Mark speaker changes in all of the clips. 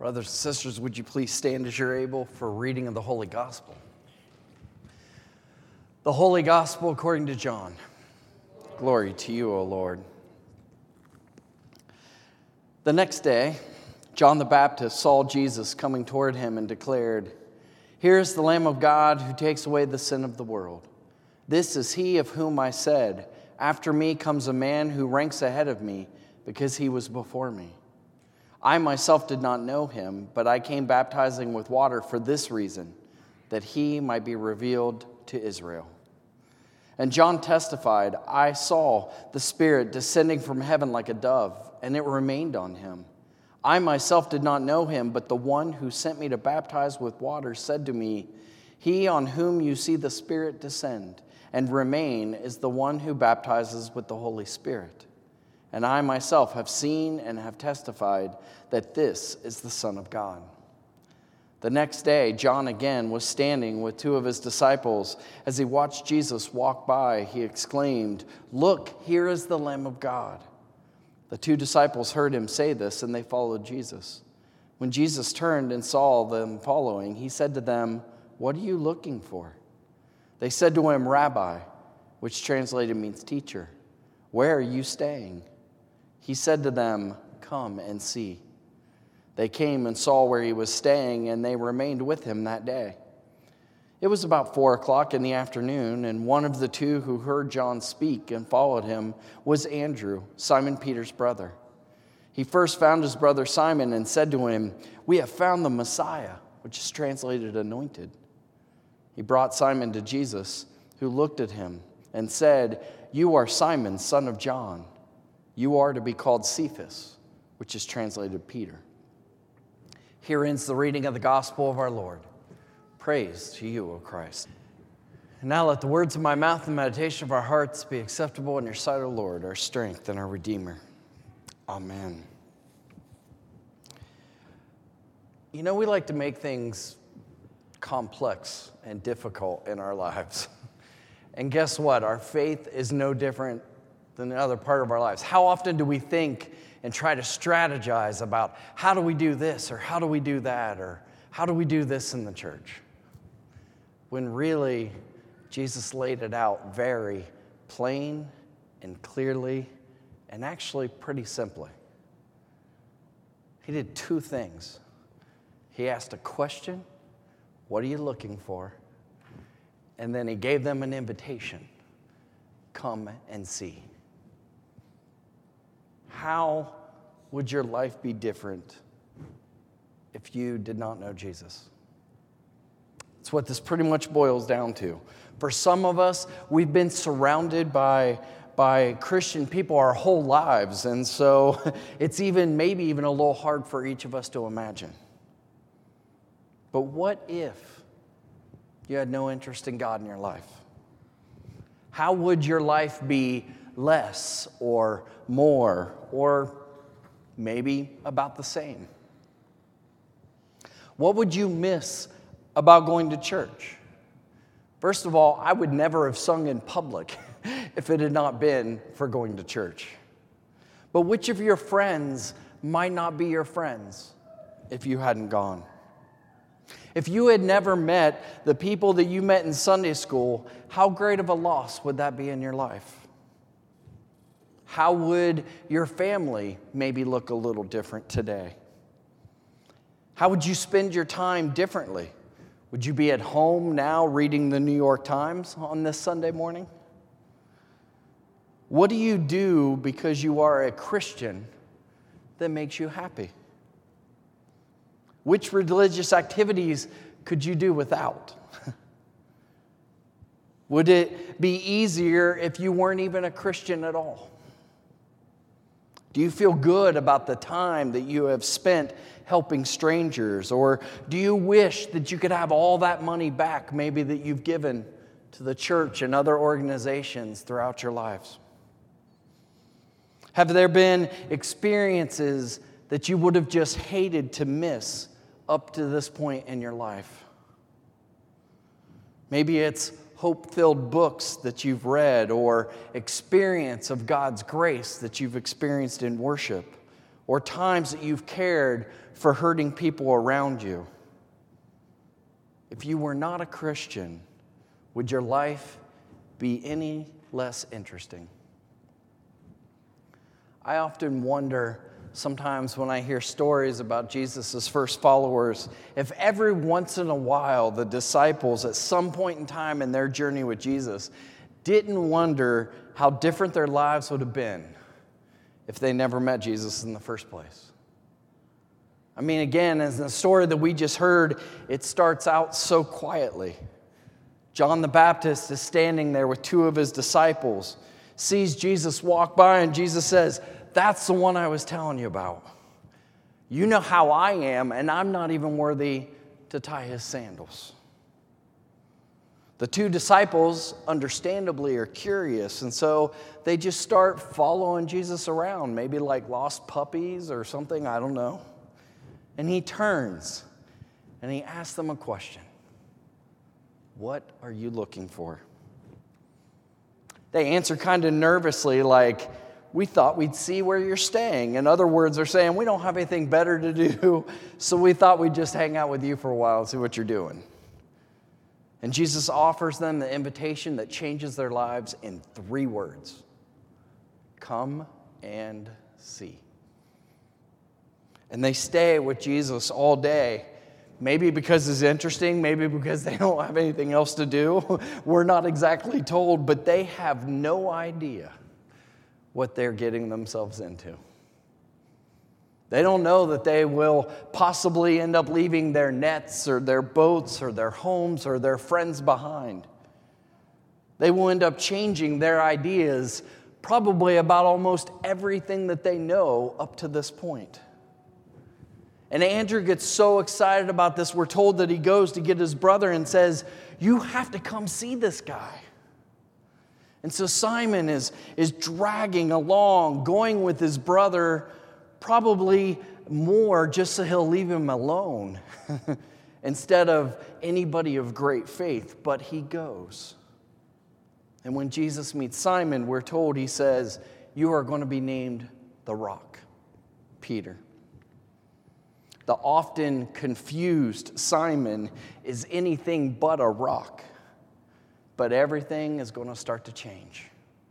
Speaker 1: Brothers and sisters, would you please stand as you're able for reading of the Holy Gospel? The Holy Gospel according to John. Glory to you, O Lord. The next day, John the Baptist saw Jesus coming toward him and declared, "Here is the Lamb of God who takes away the sin of the world. This is he of whom I said, 'After me comes a man who ranks ahead of me, because he was before me.' I myself did not know him, but I came baptizing with water for this reason, that he might be revealed to Israel." And John testified, "I saw the Spirit descending from heaven like a dove, and it remained on him. I myself did not know him, but the one who sent me to baptize with water said to me, 'He on whom you see the Spirit descend and remain is the one who baptizes with the Holy Spirit.' And I myself have seen and have testified that this is the Son of God." The next day, John again was standing with two of his disciples. As he watched Jesus walk by, he exclaimed, "Look, here is the Lamb of God." The two disciples heard him say this, and they followed Jesus. When Jesus turned and saw them following, he said to them, "What are you looking for?" They said to him, "Rabbi," which translated means teacher, "where are you staying?" He said to them, "Come and see." They came and saw where he was staying, and they remained with him that day. It was about 4:00 in the afternoon, and one of the two who heard John speak and followed him was Andrew, Simon Peter's brother. He first found his brother Simon and said to him, "We have found the Messiah," which is translated anointed. He brought Simon to Jesus, who looked at him and said, "You are Simon, son of John. You are to be called Cephas," which is translated Peter. Here ends the reading of the gospel of our Lord. Praise to you, O Christ. And now let the words of my mouth and meditation of our hearts be acceptable in your sight, O Lord, our strength and our Redeemer. Amen. You know, we like to make things complex and difficult in our lives. And guess what? Our faith is no different than the other part of our lives. How often do we think and try to strategize about how do we do this or how do we do that or how do we do this in the church? When really, Jesus laid it out very plain and clearly and actually pretty simply. He did two things. He asked a question, "What are you looking for?" And then he gave them an invitation, "Come and see." How would your life be different if you did not know Jesus? That's what this pretty much boils down to. For some of us, we've been surrounded by Christian people our whole lives, and so it's maybe even a little hard for each of us to imagine. But what if you had no interest in God in your life? How would your life be less or more or maybe about the same? What would you miss about going to church? First of all, I would never have sung in public if it had not been for going to church. But which of your friends might not be your friends if you hadn't gone? If you had never met the people that you met in Sunday school, how great of a loss would that be in your life? How would your family maybe look a little different today? How would you spend your time differently? Would you be at home now reading the New York Times on this Sunday morning? What do you do because you are a Christian that makes you happy? Which religious activities could you do without? Would it be easier if you weren't even a Christian at all? Do you feel good about the time that you have spent helping strangers? Or do you wish that you could have all that money back, maybe that you've given to the church and other organizations throughout your lives? Have there been experiences that you would have just hated to miss up to this point in your life? Maybe it's hope-filled books that you've read or experience of God's grace that you've experienced in worship or times that you've cared for hurting people around you? If you were not a Christian, would your life be any less interesting? I often wonder sometimes when I hear stories about Jesus' first followers, if every once in a while the disciples at some point in time in their journey with Jesus didn't wonder how different their lives would have been if they never met Jesus in the first place. I mean, again, as the story that we just heard, it starts out so quietly. John the Baptist is standing there with two of his disciples, sees Jesus walk by, and Jesus says, "That's the one I was telling you about. You know how I am, and I'm not even worthy to tie his sandals." The two disciples, understandably, are curious, and so they just start following Jesus around, maybe like lost puppies or something, I don't know. And he turns and he asks them a question. What are you looking for? They answer kind of nervously, like, we thought we'd see where you're staying. In other words, they're saying, we don't have anything better to do, so we thought we'd just hang out with you for a while and see what you're doing. And Jesus offers them the invitation that changes their lives in 3 words. Come and see. And they stay with Jesus all day. Maybe because it's interesting, maybe because they don't have anything else to do. We're not exactly told, but they have no idea what they're getting themselves into. They don't know that they will possibly end up leaving their nets or their boats or their homes or their friends behind. They will end up changing their ideas probably about almost everything that they know up to this point. And Andrew gets so excited about this, we're told that he goes to get his brother and says, you have to come see this guy. And so Simon is dragging along, going with his brother, probably more just so he'll leave him alone instead of anybody of great faith. But he goes. And when Jesus meets Simon, we're told he says, you are going to be named the Rock, Peter. The often confused Simon is anything but a rock. But everything is going to start to change.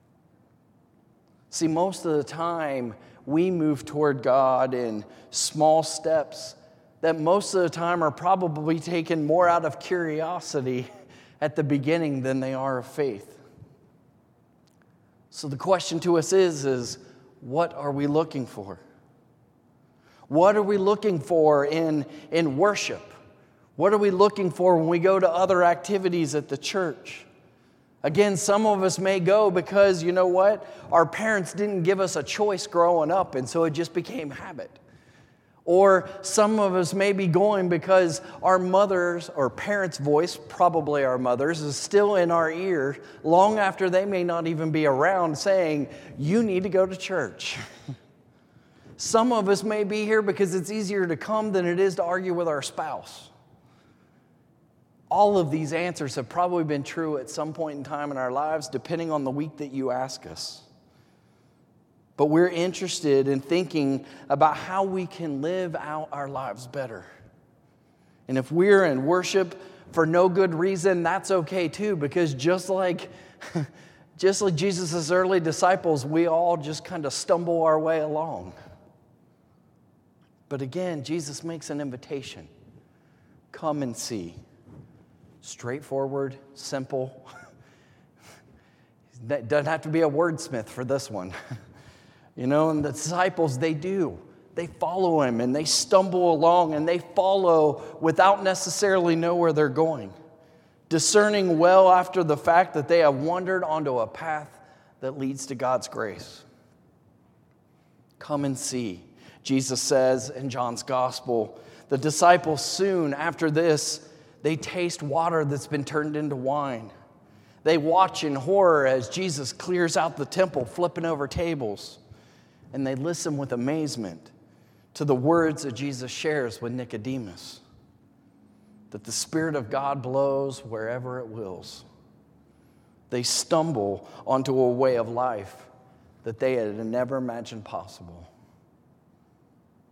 Speaker 1: See, most of the time, we move toward God in small steps that most of the time are probably taken more out of curiosity at the beginning than they are of faith. So the question to us is what are we looking for? What are we looking for in worship? What are we looking for when we go to other activities at the church? Again, some of us may go because, you know what? Our parents didn't give us a choice growing up, and so it just became habit. Or some of us may be going because our mother's or parents' voice, probably our mother's, is still in our ear long after they may not even be around saying, you need to go to church. Some of us may be here because it's easier to come than it is to argue with our spouse. All of these answers have probably been true at some point in time in our lives, depending on the week that you ask us. But we're interested in thinking about how we can live out our lives better. And if we're in worship for no good reason, that's okay too, because just like Jesus' early disciples, we all just kind of stumble our way along. But again, Jesus makes an invitation. Come and see. Straightforward, simple. That doesn't have to be a wordsmith for this one. And the disciples, they do. They follow him and they stumble along and they follow without necessarily know where they're going, discerning well after the fact that they have wandered onto a path that leads to God's grace. Come and see. Jesus says in John's gospel, the disciples soon after this, they taste water that's been turned into wine. They watch in horror as Jesus clears out the temple, flipping over tables. And they listen with amazement to the words that Jesus shares with Nicodemus, that the Spirit of God blows wherever it wills. They stumble onto a way of life that they had never imagined possible.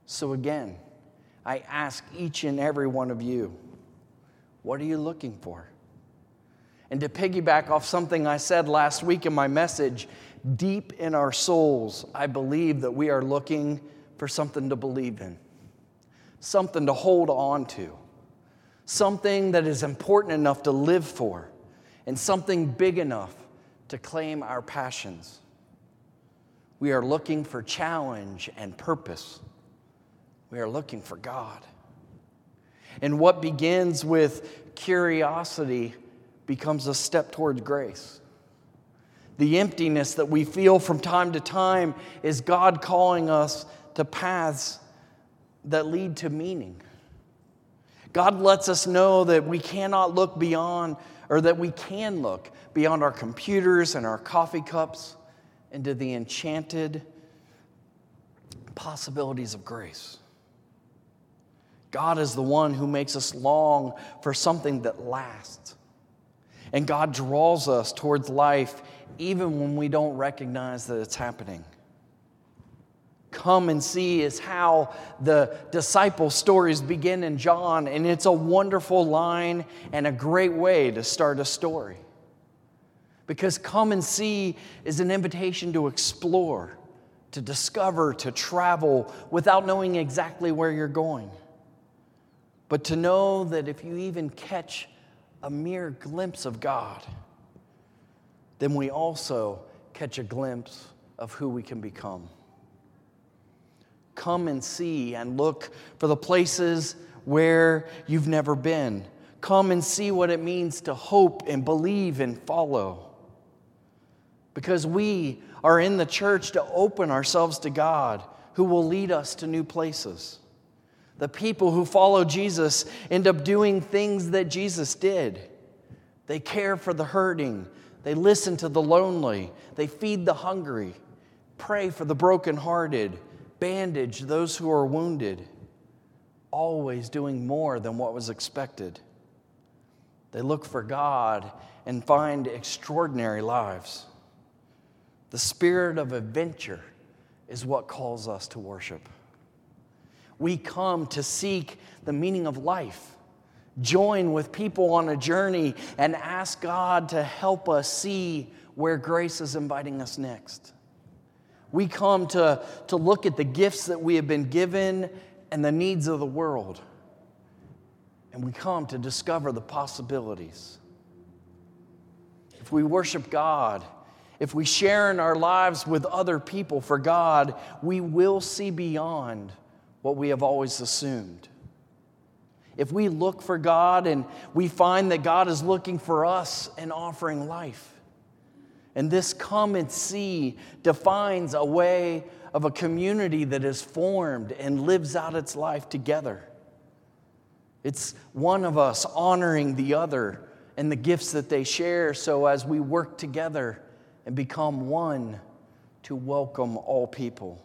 Speaker 1: So again, I ask each and every one of you, what are you looking for? And to piggyback off something I said last week in my message, deep in our souls, I believe that we are looking for something to believe in, something to hold on to, something that is important enough to live for, and something big enough to claim our passions. We are looking for challenge and purpose. We are looking for God. And what begins with curiosity becomes a step towards grace. The emptiness that we feel from time to time is God calling us to paths that lead to meaning. God lets us know that we cannot look beyond, or that we can look beyond our computers and our coffee cups into the enchanted possibilities of grace. God is the one who makes us long for something that lasts. And God draws us towards life even when we don't recognize that it's happening. Come and see is how the disciple stories begin in John, and it's a wonderful line and a great way to start a story. Because come and see is an invitation to explore, to discover, to travel without knowing exactly where you're going. But to know that if you even catch a mere glimpse of God, then we also catch a glimpse of who we can become. Come and see and look for the places where you've never been. Come and see what it means to hope and believe and follow. Because we are in the church to open ourselves to God, who will lead us to new places. The people who follow Jesus end up doing things that Jesus did. They care for the hurting. They listen to the lonely. They feed the hungry. Pray for the brokenhearted. Bandage those who are wounded. Always doing more than what was expected. They look for God and find extraordinary lives. The spirit of adventure is what calls us to worship. We come to seek the meaning of life, join with people on a journey, and ask God to help us see where grace is inviting us next. We come to look at the gifts that we have been given and the needs of the world. And we come to discover the possibilities. If we worship God, if we share in our lives with other people for God, we will see beyond what we have always assumed. If we look for God and we find that God is looking for us and offering life, and this come and see defines a way of a community that is formed and lives out its life together. It's one of us honoring the other and the gifts that they share, so as we work together and become one to welcome all people.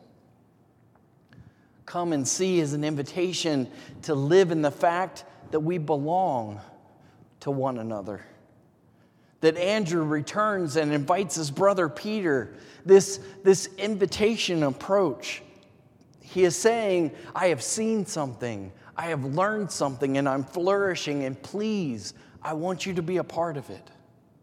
Speaker 1: Come and see is an invitation to live in the fact that we belong to one another. That Andrew returns and invites his brother Peter, this invitation approach. He is saying, I have seen something, I have learned something, and I'm flourishing, and please, I want you to be a part of it.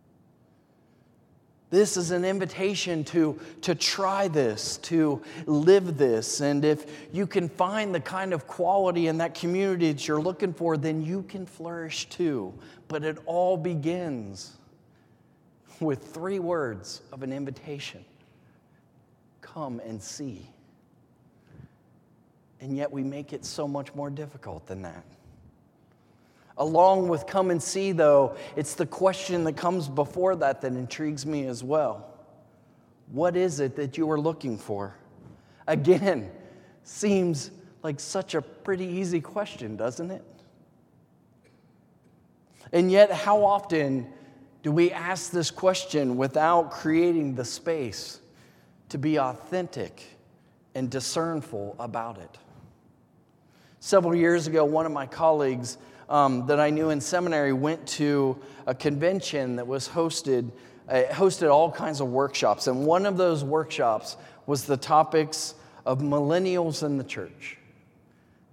Speaker 1: This is an invitation to try this, to live this. And if you can find the kind of quality in that community that you're looking for, then you can flourish too. But it all begins with 3 words of an invitation. Come and see. And yet we make it so much more difficult than that. Along with come and see, though, it's the question that comes before that intrigues me as well. What is it that you are looking for? Again, seems like such a pretty easy question, doesn't it? And yet, how often do we ask this question without creating the space to be authentic and discernful about it? Several years ago, one of my colleagues that I knew in seminary went to a convention that was hosted all kinds of workshops. And one of those workshops was the topics of millennials in the church.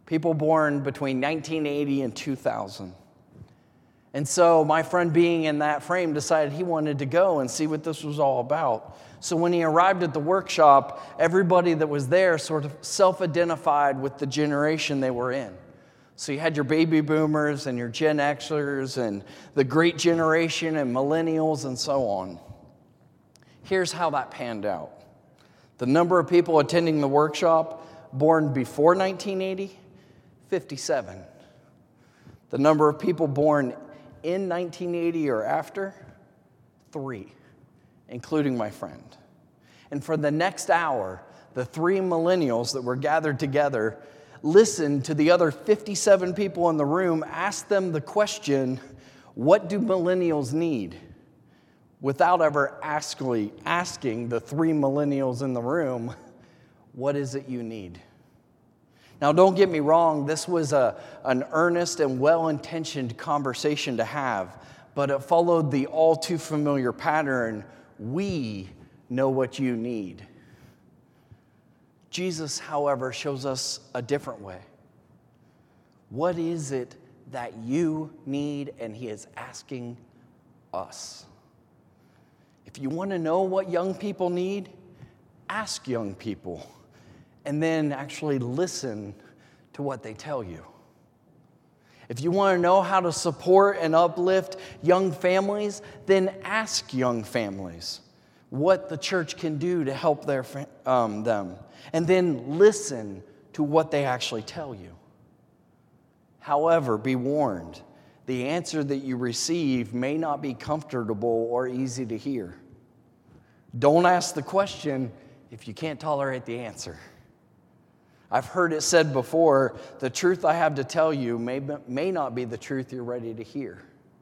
Speaker 1: People born between 1980 and 2000. And so my friend, being in that frame, decided he wanted to go and see what this was all about. So when he arrived at the workshop, everybody that was there sort of self-identified with the generation they were in. So you had your baby boomers and your Gen Xers and the great generation and millennials and so on. Here's how that panned out. The number of people attending the workshop born before 1980, 57. The number of people born in 1980 or after, 3, including my friend. And for the next hour, the 3 millennials that were gathered together listened to the other 57 people in the room ask them the question, what do millennials need? Without ever asking the 3 millennials in the room, what is it you need? Now, don't get me wrong, this was an earnest and well-intentioned conversation to have, but it followed the all too familiar pattern, we know what you need. Jesus, however, shows us a different way. What is it that you need? And he is asking us. If you want to know what young people need, ask young people, and then actually listen to what they tell you. If you want to know how to support and uplift young families, then ask young families what the church can do to help them. And then listen to what they actually tell you. However, be warned, the answer that you receive may not be comfortable or easy to hear. Don't ask the question if you can't tolerate the answer. I've heard it said before, the truth I have to tell you may not be the truth you're ready to hear.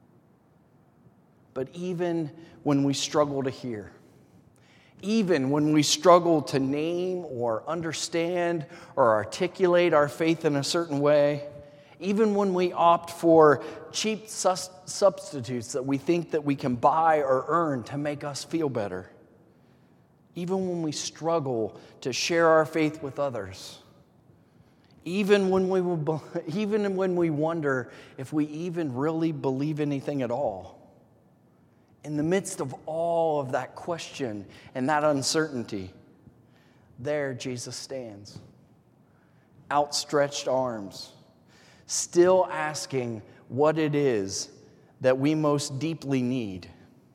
Speaker 1: But even when we struggle to hear, even when we struggle to name or understand or articulate our faith in a certain way, even when we opt for cheap substitutes that we think that we can buy or earn to make us feel better, even when we struggle to share our faith with others, even when we wonder if we even really believe anything at all, in the midst of all of that question and that uncertainty, there Jesus stands, outstretched arms, still asking what it is that we most deeply need,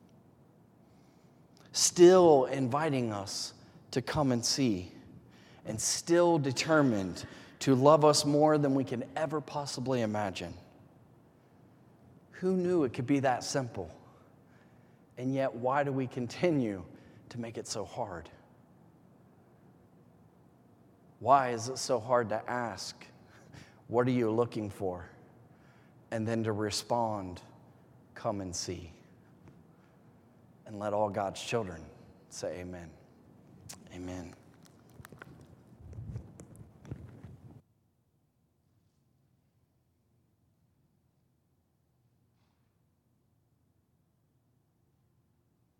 Speaker 1: still inviting us to come and see, and still determined to love us more than we can ever possibly imagine. Who knew it could be that simple? And yet, why do we continue to make it so hard? Why is it so hard to ask, what are you looking for? And then to respond, come and see. And let all God's children say amen. Amen.